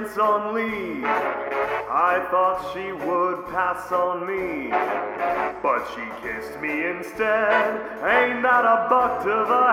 dance on leave. I thought she would pass on me, but she kissed me instead. Ain't that a buck to the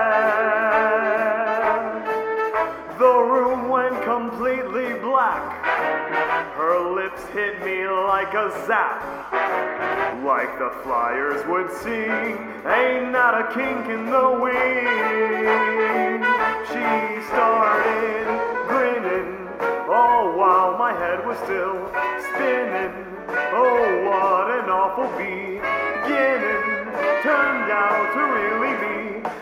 head? The room went completely black. Her lips hit me like a zap, like the Flyers would sing. Ain't that a kink in the wing? She started grinning, all while my head was still spinning. Oh, what an awful beginning turned out to really be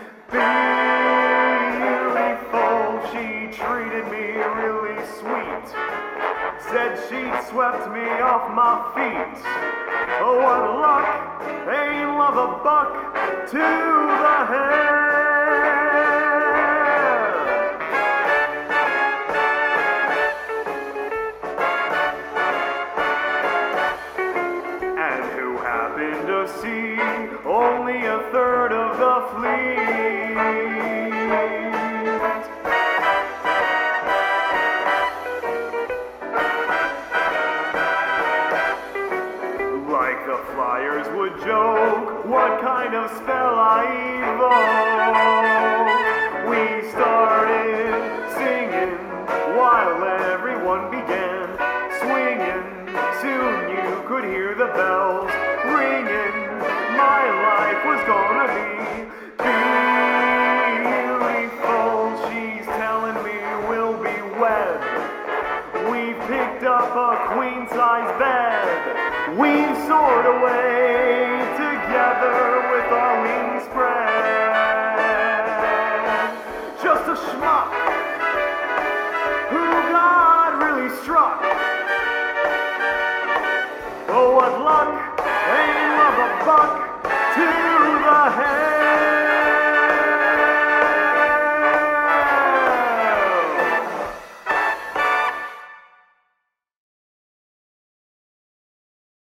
beautiful. She treated me really sweet, said she'd swept me off my feet. Oh, what luck, ain't love a buck to the head. And who happened to see only a third of the fleet. Like the Flyers would joke, what kind of spell I evoked. We started singing while everyone began swinging. Soon you could hear the bells ringing. My life was gonna be beautiful. She's telling me we'll be wed. We've picked up a queen-size bed. We've soared away together with our wings spread. Just a schmuck who God really struck. Oh, what luck, ain't love a buck to the head.